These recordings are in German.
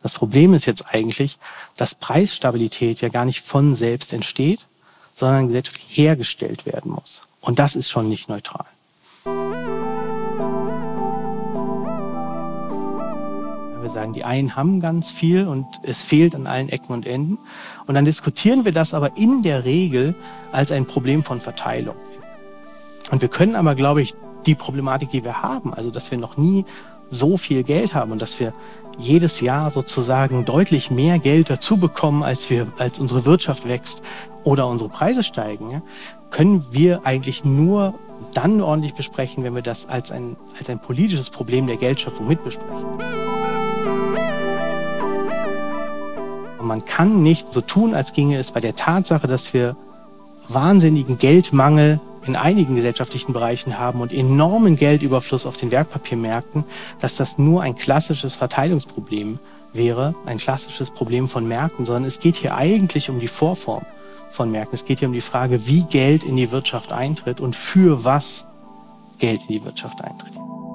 Das Problem ist jetzt eigentlich, dass Preisstabilität ja gar nicht von selbst entsteht, sondern gesellschaftlich hergestellt werden muss. Und das ist schon nicht neutral. Wir sagen, die einen haben ganz viel und es fehlt an allen Ecken und Enden. Und dann diskutieren wir das aber in der Regel als ein Problem von Verteilung. Und wir können aber, glaube ich, die Problematik, die wir haben, also dass wir noch nie so viel Geld haben und dass wir jedes Jahr sozusagen deutlich mehr Geld dazu bekommen, als unsere Wirtschaft wächst oder unsere Preise steigen, ja, können wir eigentlich nur dann ordentlich besprechen, wenn wir das als ein politisches Problem der Geldschöpfung mitbesprechen. Und man kann nicht so tun, als ginge es bei der Tatsache, dass wir wahnsinnigen Geldmangel in einigen gesellschaftlichen Bereichen haben und enormen Geldüberfluss auf den Wertpapiermärkten, dass das nur ein klassisches Verteilungsproblem wäre, ein klassisches Problem von Märkten, sondern es geht hier eigentlich um die Vorform von Märkten. Es geht hier um die Frage, wie Geld in die Wirtschaft eintritt und für was Geld in die Wirtschaft eintritt.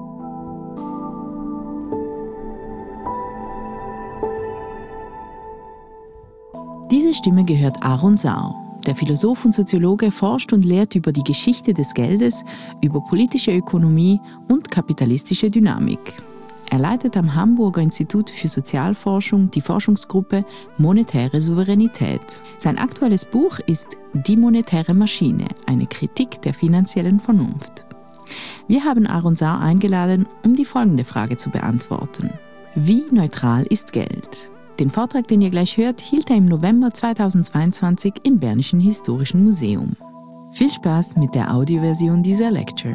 Diese Stimme gehört Aaron Saar. Der Philosoph und Soziologe forscht und lehrt über die Geschichte des Geldes, über politische Ökonomie und kapitalistische Dynamik. Er leitet am Hamburger Institut für Sozialforschung die Forschungsgruppe Monetäre Souveränität. Sein aktuelles Buch ist Die monetäre Maschine, eine Kritik der finanziellen Vernunft. Wir haben Aaron Saar eingeladen, um die folgende Frage zu beantworten. Wie neutral ist Geld? Den Vortrag, den ihr gleich hört, hielt er im November 2022 im Bernischen Historischen Museum. Viel Spaß mit der Audioversion dieser Lecture.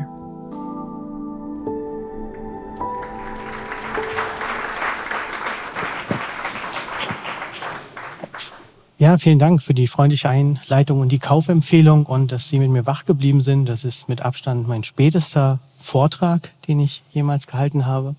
Ja, vielen Dank für die freundliche Einleitung und die Kaufempfehlung und dass Sie mit mir wach geblieben sind. Das ist mit Abstand mein spätester Vortrag, den ich jemals gehalten habe.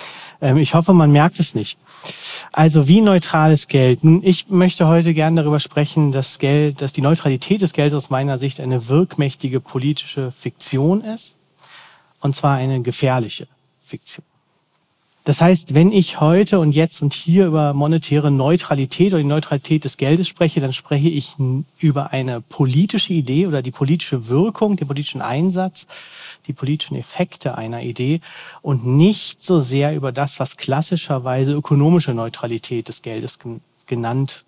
Ich hoffe, man merkt es nicht. Also wie neutral ist Geld? Nun, ich möchte heute gerne darüber sprechen, dass die Neutralität des Geldes aus meiner Sicht eine wirkmächtige politische Fiktion ist. Und zwar eine gefährliche Fiktion. Das heißt, wenn ich heute und jetzt und hier über monetäre Neutralität oder die Neutralität des Geldes spreche, dann spreche ich über eine politische Idee oder die politische Wirkung, den politischen Einsatz, die politischen Effekte einer Idee und nicht so sehr über das, was klassischerweise ökonomische Neutralität des Geldes genannt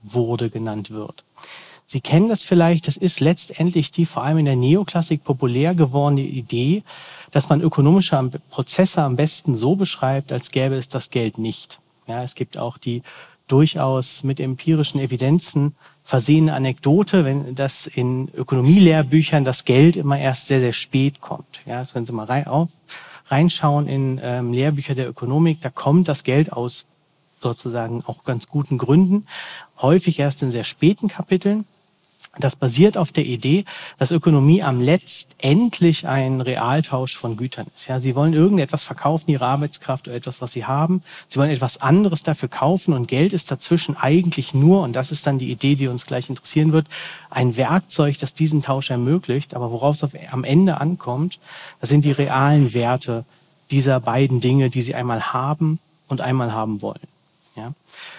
wird. Sie kennen das vielleicht, das ist letztendlich die vor allem in der Neoklassik populär gewordene Idee, dass man ökonomische Prozesse am besten so beschreibt, als gäbe es das Geld nicht. Ja, es gibt auch die durchaus mit empirischen Evidenzen versehene Anekdote, wenn das in Ökonomielehrbüchern das Geld immer erst sehr, sehr spät kommt. Ja, das, wenn Sie mal reinschauen in Lehrbücher der Ökonomik, da kommt das Geld aus sozusagen auch ganz guten Gründen, häufig erst in sehr späten Kapiteln. Das basiert auf der Idee, dass Ökonomie am letztendlich ein Realtausch von Gütern ist. Ja, Sie wollen irgendetwas verkaufen, Ihre Arbeitskraft oder etwas, was Sie haben. Sie wollen etwas anderes dafür kaufen und Geld ist dazwischen eigentlich nur, und das ist dann die Idee, die uns gleich interessieren wird, ein Werkzeug, das diesen Tausch ermöglicht. Aber worauf es am Ende ankommt, das sind die realen Werte dieser beiden Dinge, die Sie einmal haben und einmal haben wollen. Ja?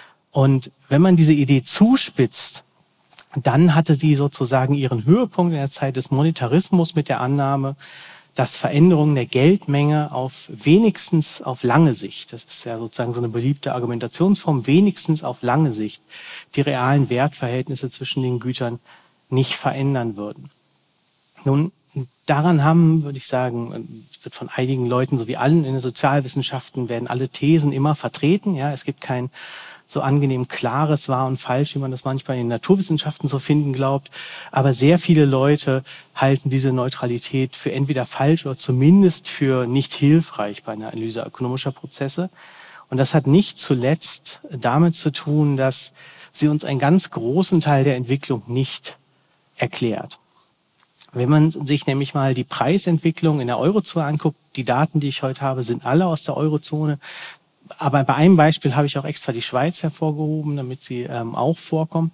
Und wenn man diese Idee zuspitzt, dann hatte sie sozusagen ihren Höhepunkt in der Zeit des Monetarismus mit der Annahme, dass Veränderungen der Geldmenge wenigstens auf lange Sicht, das ist ja sozusagen so eine beliebte Argumentationsform, wenigstens auf lange Sicht die realen Wertverhältnisse zwischen den Gütern nicht verändern würden. Nun, daran würde ich sagen, wird von einigen Leuten, so wie allen in den Sozialwissenschaften, werden alle Thesen immer vertreten. Ja, es gibt kein so angenehm klares Wahr und Falsch, wie man das manchmal in den Naturwissenschaften zu finden glaubt. Aber sehr viele Leute halten diese Neutralität für entweder falsch oder zumindest für nicht hilfreich bei einer Analyse ökonomischer Prozesse. Und das hat nicht zuletzt damit zu tun, dass sie uns einen ganz großen Teil der Entwicklung nicht erklärt. Wenn man sich nämlich mal die Preisentwicklung in der Eurozone anguckt, die Daten, die ich heute habe, sind alle aus der Eurozone. Aber bei einem Beispiel habe ich auch extra die Schweiz hervorgehoben, damit sie auch vorkommen.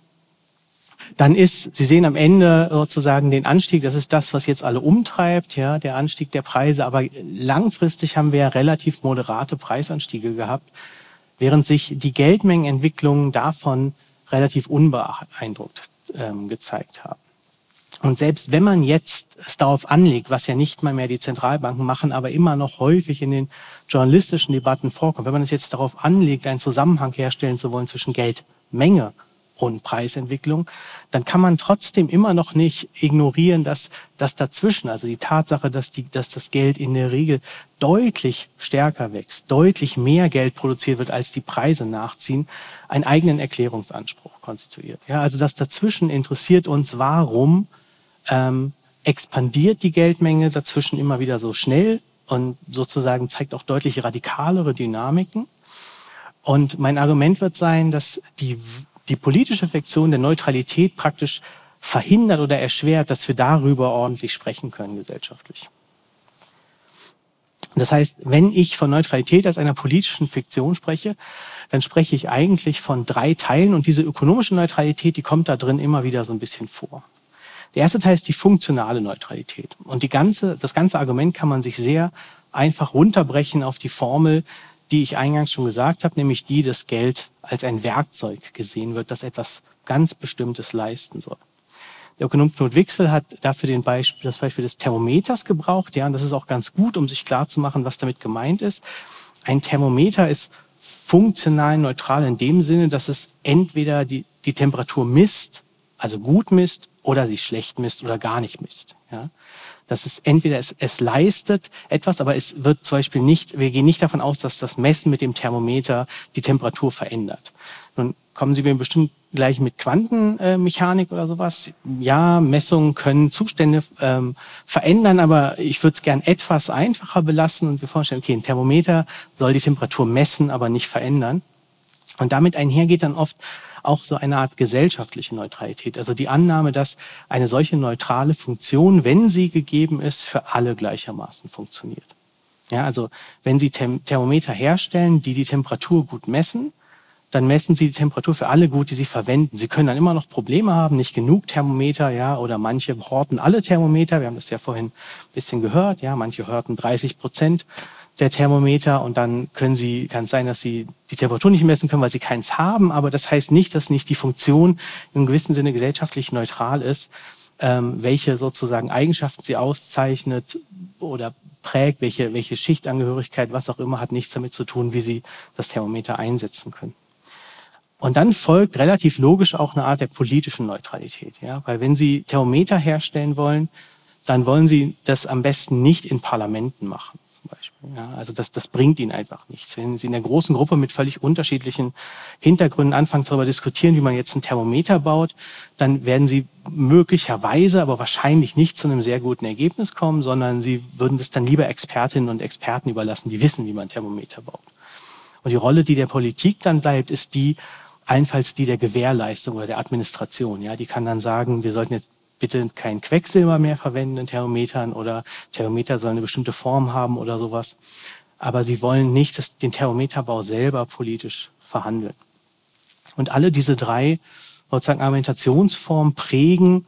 Dann Sie sehen am Ende sozusagen den Anstieg, das ist das, was jetzt alle umtreibt, ja, der Anstieg der Preise. Aber langfristig haben wir ja relativ moderate Preisanstiege gehabt während sich die Geldmengenentwicklungen davon relativ unbeeindruckt gezeigt haben. Und selbst wenn man jetzt es darauf anlegt, was ja nicht mal mehr die Zentralbanken machen, aber immer noch häufig in den journalistischen Debatten vorkommt, wenn man es jetzt darauf anlegt, einen Zusammenhang herstellen zu wollen zwischen Geldmenge und Preisentwicklung, dann kann man trotzdem immer noch nicht ignorieren, dass das dazwischen, also die Tatsache, dass das Geld in der Regel deutlich stärker wächst, deutlich mehr Geld produziert wird, als die Preise nachziehen, einen eigenen Erklärungsanspruch konstituiert. Ja, also das dazwischen interessiert uns, warum expandiert die Geldmenge dazwischen immer wieder so schnell und sozusagen zeigt auch deutlich radikalere Dynamiken. Und mein Argument wird sein, dass die politische Fiktion der Neutralität praktisch verhindert oder erschwert, dass wir darüber ordentlich sprechen können gesellschaftlich. Das heißt, wenn ich von Neutralität als einer politischen Fiktion spreche, dann spreche ich eigentlich von 3 Teilen und diese ökonomische Neutralität, die kommt da drin immer wieder so ein bisschen vor. Der erste Teil ist die funktionale Neutralität. Und das ganze Argument kann man sich sehr einfach runterbrechen auf die Formel, die ich eingangs schon gesagt habe, nämlich die, dass Geld als ein Werkzeug gesehen wird, das etwas ganz Bestimmtes leisten soll. Der Ökonom Knut Wicksell hat dafür das Beispiel des Thermometers gebraucht. Ja, und das ist auch ganz gut, um sich klarzumachen, was damit gemeint ist. Ein Thermometer ist funktional neutral in dem Sinne, dass es entweder die Temperatur misst, also gut misst, oder sie schlecht misst oder gar nicht misst. Ja. Das ist entweder es leistet etwas, aber es wird zum Beispiel wir gehen nicht davon aus, dass das Messen mit dem Thermometer die Temperatur verändert. Nun kommen Sie mir bestimmt gleich mit Quantenmechanik oder sowas. Ja, Messungen können Zustände verändern, aber ich würde es gern etwas einfacher belassen und wir vorstellen, okay, ein Thermometer soll die Temperatur messen, aber nicht verändern. Und damit einhergeht dann oft auch so eine Art gesellschaftliche Neutralität. Also die Annahme, dass eine solche neutrale Funktion, wenn sie gegeben ist, für alle gleichermaßen funktioniert. Ja, also wenn Sie Thermometer herstellen, die Temperatur gut messen, dann messen Sie die Temperatur für alle gut, die Sie verwenden. Sie können dann immer noch Probleme haben, nicht genug Thermometer, ja, oder manche horten alle Thermometer. Wir haben das ja vorhin ein bisschen gehört, ja, manche horten 30% der Thermometer und dann kann es sein, dass sie die Temperatur nicht messen können, weil sie keins haben. Aber das heißt nicht, dass nicht die Funktion in gewissem Sinne gesellschaftlich neutral ist, welche sozusagen Eigenschaften sie auszeichnet oder prägt, welche Schichtangehörigkeit, was auch immer, hat nichts damit zu tun, wie sie das Thermometer einsetzen können. Und dann folgt relativ logisch auch eine Art der politischen Neutralität, ja, weil wenn Sie Thermometer herstellen wollen, dann wollen Sie das am besten nicht in Parlamenten machen. Beispiel. Ja, also das bringt ihnen einfach nichts. Wenn Sie in einer großen Gruppe mit völlig unterschiedlichen Hintergründen anfangen, darüber diskutieren, wie man jetzt ein Thermometer baut, dann werden Sie möglicherweise, aber wahrscheinlich nicht zu einem sehr guten Ergebnis kommen, sondern Sie würden das dann lieber Expertinnen und Experten überlassen, die wissen, wie man ein Thermometer baut. Und die Rolle, die der Politik dann bleibt, ist allenfalls die der Gewährleistung oder der Administration. Ja, die kann dann sagen, wir sollten jetzt bitte kein Quecksilber mehr verwenden in Thermometern oder Thermometer sollen eine bestimmte Form haben oder sowas. Aber sie wollen nicht den Thermometerbau selber politisch verhandeln. Und alle diese 3 sozusagen Argumentationsformen prägen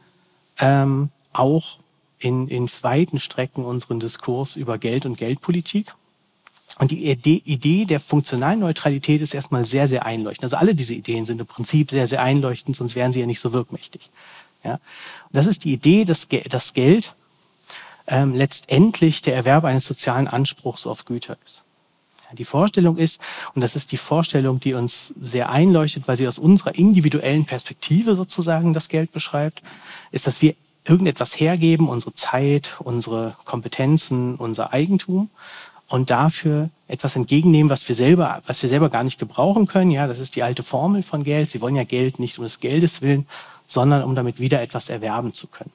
auch in weiten Strecken unseren Diskurs über Geld und Geldpolitik. Und die Idee der funktionalen Neutralität ist erstmal sehr, sehr einleuchtend. Also alle diese Ideen sind im Prinzip sehr, sehr einleuchtend, sonst wären sie ja nicht so wirkmächtig. Ja? Und das ist die Idee, dass das Geld letztendlich der Erwerb eines sozialen Anspruchs auf Güter ist. Ja, die Vorstellung ist, und das ist die Vorstellung, die uns sehr einleuchtet, weil sie aus unserer individuellen Perspektive sozusagen das Geld beschreibt, ist, dass wir irgendetwas hergeben, unsere Zeit, unsere Kompetenzen, unser Eigentum, und dafür etwas entgegennehmen, was wir selber gar nicht gebrauchen können. Ja, das ist die alte Formel von Geld. Sie wollen ja Geld nicht um des Geldes willen, sondern um damit wieder etwas erwerben zu können.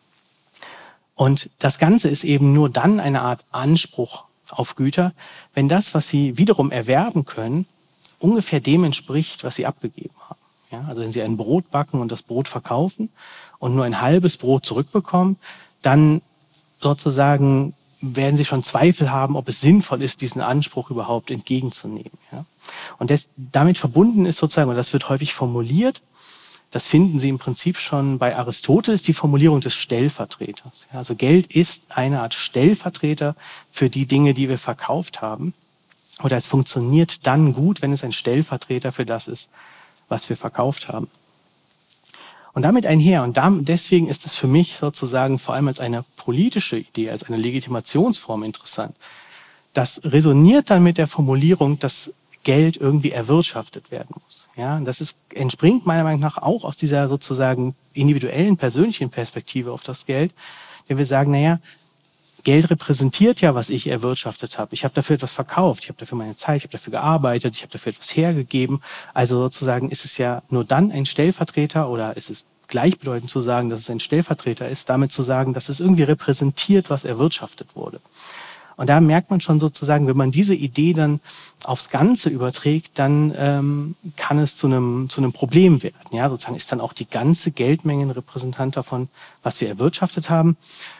Und das Ganze ist eben nur dann eine Art Anspruch auf Güter, wenn das, was Sie wiederum erwerben können, ungefähr dem entspricht, was Sie abgegeben haben. Ja, also wenn Sie ein Brot backen und das Brot verkaufen und nur ein halbes Brot zurückbekommen, dann sozusagen werden Sie schon Zweifel haben, ob es sinnvoll ist, diesen Anspruch überhaupt entgegenzunehmen. Ja? Und damit verbunden ist sozusagen, und das wird häufig formuliert, das finden Sie im Prinzip schon bei Aristoteles, die Formulierung des Stellvertreters. Ja, also Geld ist eine Art Stellvertreter für die Dinge, die wir verkauft haben. oder es funktioniert dann gut, wenn es ein Stellvertreter für das ist, was wir verkauft haben. Und damit einher, und deswegen ist es für mich sozusagen vor allem als eine politische Idee, als eine Legitimationsform interessant. Das resoniert dann mit der Formulierung, dass Geld irgendwie erwirtschaftet werden muss. Ja, das entspringt meiner Meinung nach auch aus dieser sozusagen individuellen, persönlichen Perspektive auf das Geld, wenn wir sagen, naja, Geld repräsentiert ja, was ich erwirtschaftet habe. Ich habe dafür etwas verkauft, ich habe dafür meine Zeit, ich habe dafür gearbeitet, ich habe dafür etwas hergegeben. Also sozusagen ist es ja nur dann ein Stellvertreter oder ist es gleichbedeutend zu sagen, dass es ein Stellvertreter ist, damit zu sagen, dass es irgendwie repräsentiert, was erwirtschaftet wurde. Und da merkt man schon sozusagen, wenn man diese Idee dann aufs Ganze überträgt, dann kann es zu einem Problem werden. Ja, sozusagen ist dann auch die ganze Geldmenge ein Repräsentant davon, was wir erwirtschaftet haben.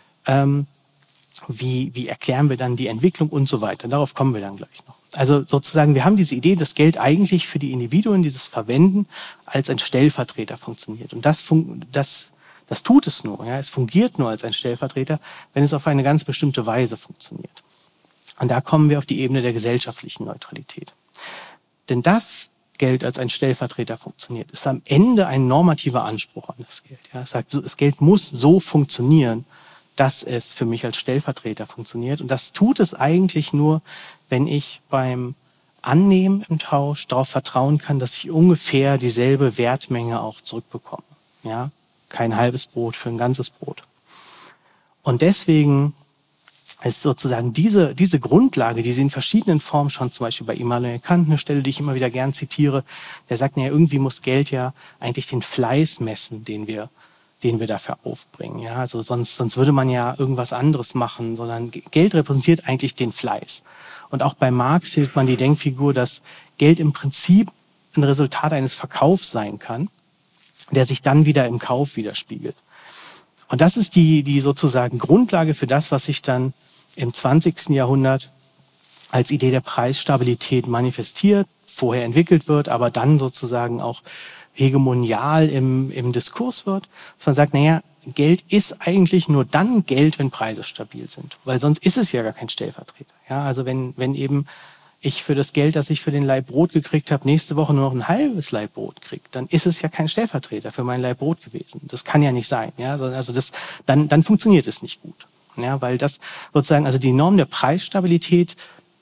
Wie erklären wir dann die Entwicklung und so weiter. Darauf kommen wir dann gleich noch. Also sozusagen, wir haben diese Idee, dass Geld eigentlich für die Individuen, dieses Verwenden, als ein Stellvertreter funktioniert. Und das tut es nur. Ja? Es fungiert nur als ein Stellvertreter, wenn es auf eine ganz bestimmte Weise funktioniert. Und da kommen wir auf die Ebene der gesellschaftlichen Neutralität. Denn das Geld als ein Stellvertreter funktioniert, ist am Ende ein normativer Anspruch an das Geld. Ja? Es sagt, das Geld muss so funktionieren, dass es für mich als Stellvertreter funktioniert. Und das tut es eigentlich nur, wenn ich beim Annehmen im Tausch darauf vertrauen kann, dass ich ungefähr dieselbe Wertmenge auch zurückbekomme. Ja? Kein halbes Brot für ein ganzes Brot. Und deswegen ist sozusagen diese Grundlage, die sie in verschiedenen Formen schon, zum Beispiel bei Immanuel Kant, eine Stelle, die ich immer wieder gern zitiere, der sagt, ja, irgendwie muss Geld ja eigentlich den Fleiß messen, den wir dafür aufbringen. Ja, also sonst würde man ja irgendwas anderes machen, sondern Geld repräsentiert eigentlich den Fleiß. Und auch bei Marx findet man die Denkfigur, dass Geld im Prinzip ein Resultat eines Verkaufs sein kann, der sich dann wieder im Kauf widerspiegelt. Und das ist die sozusagen Grundlage für das, was sich dann im 20. Jahrhundert als Idee der Preisstabilität manifestiert, vorher entwickelt wird, aber dann sozusagen auch hegemonial im Diskurs wird, dass man sagt, naja, Geld ist eigentlich nur dann Geld, wenn Preise stabil sind, weil sonst ist es ja gar kein Stellvertreter. Ja, also wenn eben ich für das Geld, das ich für den Laib Brot gekriegt habe, nächste Woche nur noch ein halbes Laib Brot kriege, dann ist es ja kein Stellvertreter für mein Laib Brot gewesen. Das kann ja nicht sein. Ja, also dann funktioniert es nicht gut. Ja, weil das sozusagen, also die Norm der Preisstabilität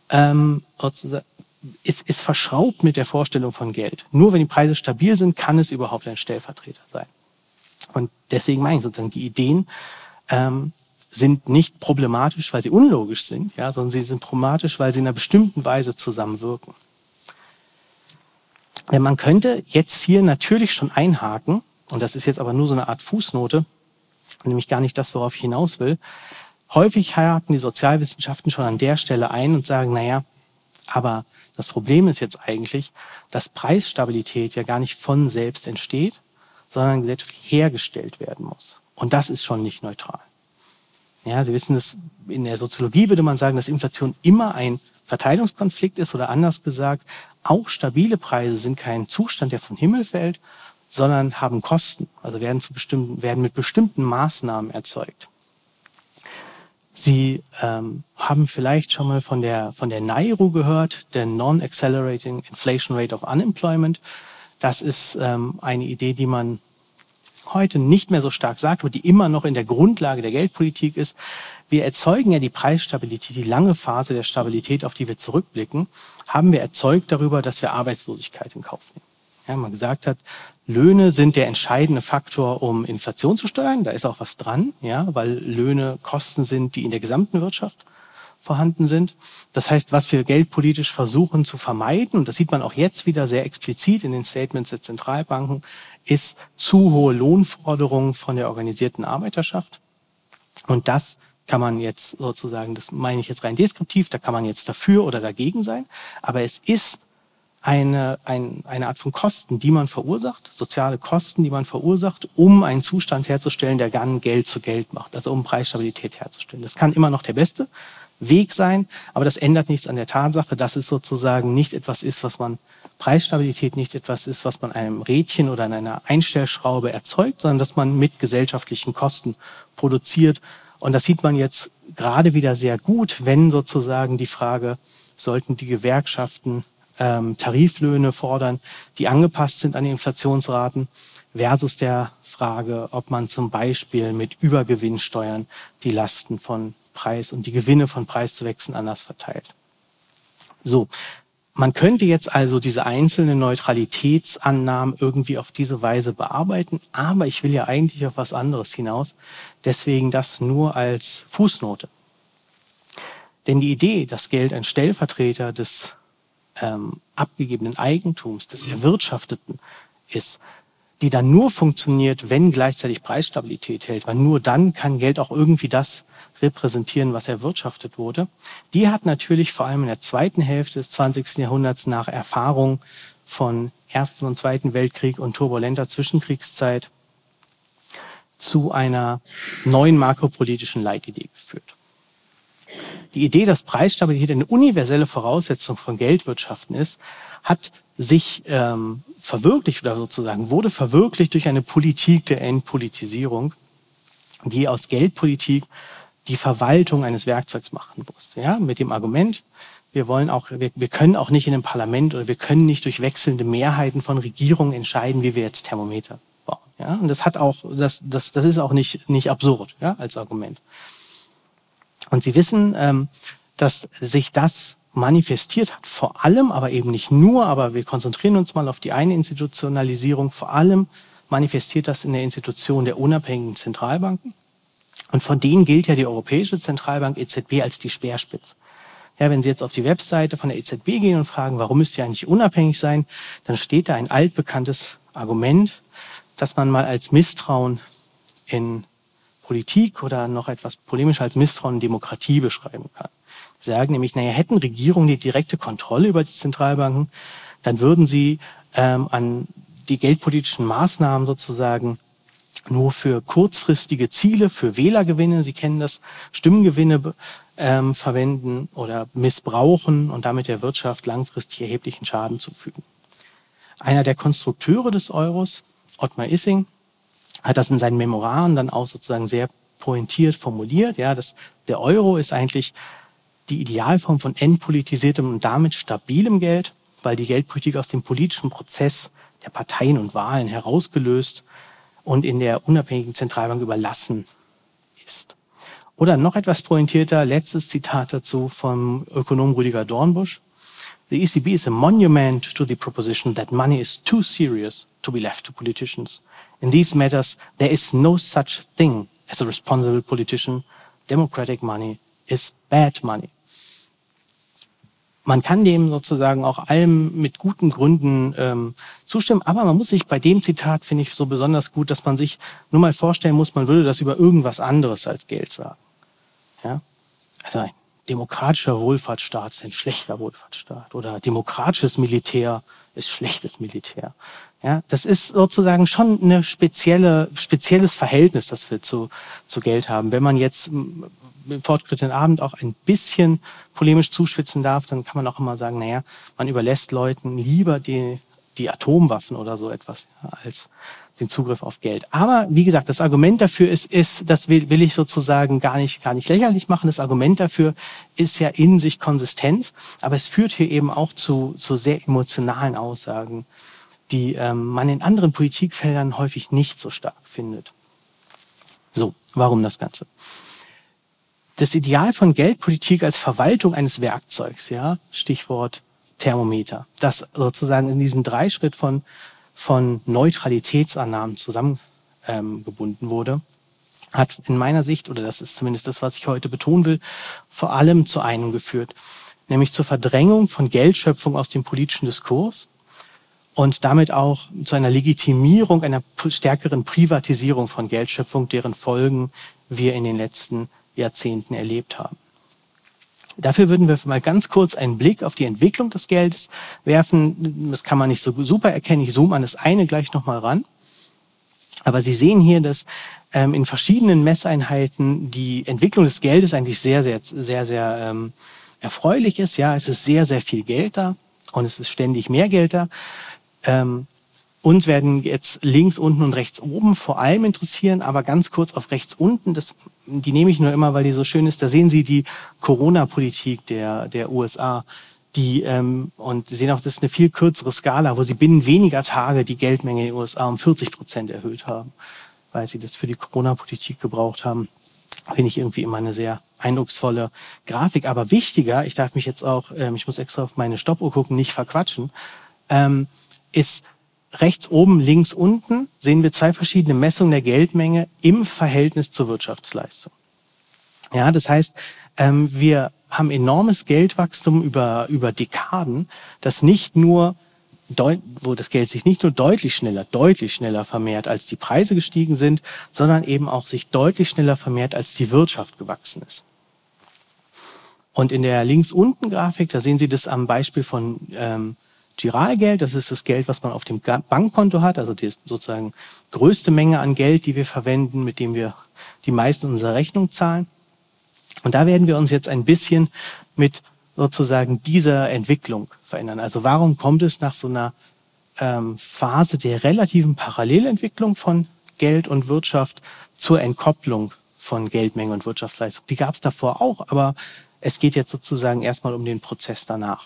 ist verschraubt mit der Vorstellung von Geld. Nur wenn die Preise stabil sind, kann es überhaupt ein Stellvertreter sein. Und deswegen meine ich sozusagen, die Ideen sind nicht problematisch, weil sie unlogisch sind, ja, sondern sie sind problematisch, weil sie in einer bestimmten Weise zusammenwirken. Denn man könnte jetzt hier natürlich schon einhaken, und das ist jetzt aber nur so eine Art Fußnote, nämlich gar nicht das, worauf ich hinaus will. Häufig haken die Sozialwissenschaften schon an der Stelle ein und sagen, naja, aber das Problem ist jetzt eigentlich, dass Preisstabilität ja gar nicht von selbst entsteht, sondern gesellschaftlich hergestellt werden muss. Und das ist schon nicht neutral. Ja, Sie wissen, dass in der Soziologie würde man sagen, dass Inflation immer ein Verteilungskonflikt ist, oder anders gesagt, auch stabile Preise sind kein Zustand, der vom Himmel fällt, sondern haben Kosten, also werden mit bestimmten Maßnahmen erzeugt. Sie haben vielleicht schon mal von der NAIRU gehört, der Non-Accelerating Inflation Rate of Unemployment. Das ist eine Idee, die man heute nicht mehr so stark sagt, aber die immer noch in der Grundlage der Geldpolitik ist. Wir erzeugen ja die Preisstabilität, die lange Phase der Stabilität, auf die wir zurückblicken, haben wir erzeugt darüber, dass wir Arbeitslosigkeit in Kauf nehmen. Ja, man gesagt hat, Löhne sind der entscheidende Faktor, um Inflation zu steuern. Da ist auch was dran, ja, weil Löhne Kosten sind, die in der gesamten Wirtschaft vorhanden sind. Das heißt, was wir geldpolitisch versuchen zu vermeiden, und das sieht man auch jetzt wieder sehr explizit in den Statements der Zentralbanken, ist zu hohe Lohnforderungen von der organisierten Arbeiterschaft. Und das kann man jetzt sozusagen, das meine ich jetzt rein deskriptiv, da kann man jetzt dafür oder dagegen sein, aber es ist eine Art von Kosten, die man verursacht, soziale Kosten, die man verursacht, um einen Zustand herzustellen, der dann Geld zu Geld macht, also um Preisstabilität herzustellen. Das kann immer noch der beste Weg sein, aber das ändert nichts an der Tatsache, dass es sozusagen nicht etwas ist, Preisstabilität nicht etwas ist, was man einem Rädchen oder an einer Einstellschraube erzeugt, sondern dass man mit gesellschaftlichen Kosten produziert. Und das sieht man jetzt gerade wieder sehr gut, wenn sozusagen die Frage sollten die Gewerkschaften Tariflöhne fordern, die angepasst sind an die Inflationsraten, versus der Frage, ob man zum Beispiel mit Übergewinnsteuern die Lasten von Preis und die Gewinne von Preiszuwächsen anders verteilt. So, man könnte jetzt also diese einzelnen Neutralitätsannahmen irgendwie auf diese Weise bearbeiten, aber ich will ja eigentlich auf was anderes hinaus, deswegen das nur als Fußnote. Denn die Idee, dass Geld ein Stellvertreter des abgegebenen Eigentums, des Erwirtschafteten ist, die dann nur funktioniert, wenn gleichzeitig Preisstabilität hält, weil nur dann kann Geld auch irgendwie das repräsentieren, was erwirtschaftet wurde. Die hat natürlich vor allem in der zweiten Hälfte des 20. Jahrhunderts nach Erfahrung von Ersten und Zweiten Weltkrieg und turbulenter Zwischenkriegszeit zu einer neuen makropolitischen Leitidee geführt. Die Idee, dass Preisstabilität eine universelle Voraussetzung von Geldwirtschaften ist, hat sich verwirklicht oder sozusagen wurde verwirklicht durch eine Politik der Entpolitisierung, die aus Geldpolitik die Verwaltung eines Werkzeugs machen muss. Ja, mit dem Argument, wir können auch nicht in einem Parlament oder wir können nicht durch wechselnde Mehrheiten von Regierungen entscheiden, wie wir jetzt Thermometer bauen. Ja, und das ist auch nicht absurd, ja, als Argument. Und Sie wissen, dass sich das manifestiert hat, vor allem, aber eben nicht nur, aber wir konzentrieren uns mal auf die eine Institutionalisierung, vor allem manifestiert das in der Institution der unabhängigen Zentralbanken. Und von denen gilt ja die Europäische Zentralbank EZB als die Speerspitze. Ja, wenn Sie jetzt auf die Webseite von der EZB gehen und fragen, warum müsst ihr eigentlich unabhängig sein, dann steht da ein altbekanntes Argument, das man mal als Misstrauen in Politik oder noch etwas polemischer als Misstrauen in Demokratie beschreiben kann. Sie sagen nämlich, hätten Regierungen die direkte Kontrolle über die Zentralbanken, dann würden sie an die geldpolitischen Maßnahmen sozusagen nur für kurzfristige Ziele, für Wählergewinne, Sie kennen das, Stimmengewinne verwenden oder missbrauchen und damit der Wirtschaft langfristig erheblichen Schaden zufügen. Einer der Konstrukteure des Euros, Ottmar Issing, hat das in seinen Memoiren dann auch sozusagen sehr pointiert formuliert. Ja, der Euro ist eigentlich die Idealform von entpolitisiertem und damit stabilem Geld, weil die Geldpolitik aus dem politischen Prozess der Parteien und Wahlen herausgelöst und in der unabhängigen Zentralbank überlassen ist. Oder noch etwas pointierter, letztes Zitat dazu vom Ökonom Rüdiger Dornbusch. The ECB is a monument to the proposition that money is too serious to be left to politicians. In these matters, there is no such thing as a responsible politician. Democratic money is bad money. Man kann dem sozusagen auch allem mit guten Gründen zustimmen, aber man muss sich bei dem Zitat, finde ich so besonders gut, dass man sich nur mal vorstellen muss, man würde das über irgendwas anderes als Geld sagen. Ja? Also ein demokratischer Wohlfahrtsstaat ist ein schlechter Wohlfahrtsstaat oder demokratisches Militär ist schlechtes Militär. Ja, das ist sozusagen schon ein spezielles Verhältnis, das wir zu Geld haben. Wenn man jetzt im fortgeschrittenen Abend auch ein bisschen polemisch zuschwitzen darf, dann kann man auch immer sagen, man überlässt Leuten lieber die Atomwaffen oder so etwas, ja, als den Zugriff auf Geld. Aber wie gesagt, das Argument dafür ist, das will ich sozusagen gar nicht lächerlich machen. Das Argument dafür ist ja in sich konsistent, aber es führt hier eben auch zu sehr emotionalen Aussagen, die man in anderen Politikfeldern häufig nicht so stark findet. So, warum das Ganze? Das Ideal von Geldpolitik als Verwaltung eines Werkzeugs, ja, Stichwort Thermometer, das sozusagen in diesem Dreischritt von Neutralitätsannahmen zusammengebunden wurde, hat in meiner Sicht, oder das ist zumindest das, was ich heute betonen will, vor allem zu einem geführt, nämlich zur Verdrängung von Geldschöpfung aus dem politischen Diskurs und damit auch zu einer Legitimierung einer stärkeren Privatisierung von Geldschöpfung, deren Folgen wir in den letzten Jahrzehnten erlebt haben. Dafür würden wir mal ganz kurz einen Blick auf die Entwicklung des Geldes werfen. Das kann man nicht so super erkennen. Ich zoome an das eine gleich nochmal ran. Aber Sie sehen hier, dass in verschiedenen Messeinheiten die Entwicklung des Geldes eigentlich sehr, sehr, sehr, sehr erfreulich ist. Ja, es ist sehr, sehr viel Geld da und es ist ständig mehr Geld da. Uns werden jetzt links unten und rechts oben vor allem interessieren, aber ganz kurz auf rechts unten, die nehme ich nur immer, weil die so schön ist. Da sehen Sie die Corona-Politik der USA Und Sie sehen auch, das ist eine viel kürzere Skala, wo sie binnen weniger Tage die Geldmenge in den USA um 40% erhöht haben, weil sie das für die Corona-Politik gebraucht haben. Finde ich irgendwie immer eine sehr eindrucksvolle Grafik. Aber wichtiger, ich darf mich jetzt auch, ich muss extra auf meine Stoppuhr gucken, nicht verquatschen, ist rechts oben, links unten sehen wir 2 verschiedene Messungen der Geldmenge im Verhältnis zur Wirtschaftsleistung. Ja, das heißt, wir haben enormes Geldwachstum über Dekaden, wo das Geld sich nicht nur deutlich schneller vermehrt, als die Preise gestiegen sind, sondern eben auch sich deutlich schneller vermehrt, als die Wirtschaft gewachsen ist. Und in der links unten Grafik, da sehen Sie das am Beispiel von Giralgeld. Das ist das Geld, was man auf dem Bankkonto hat, also die sozusagen größte Menge an Geld, die wir verwenden, mit dem wir die meisten unserer Rechnung zahlen. Und da werden wir uns jetzt ein bisschen mit sozusagen dieser Entwicklung verändern. Also warum kommt es nach so einer Phase der relativen Parallelentwicklung von Geld und Wirtschaft zur Entkopplung von Geldmenge und Wirtschaftsleistung? Die gab es davor auch, aber es geht jetzt sozusagen erstmal um den Prozess danach.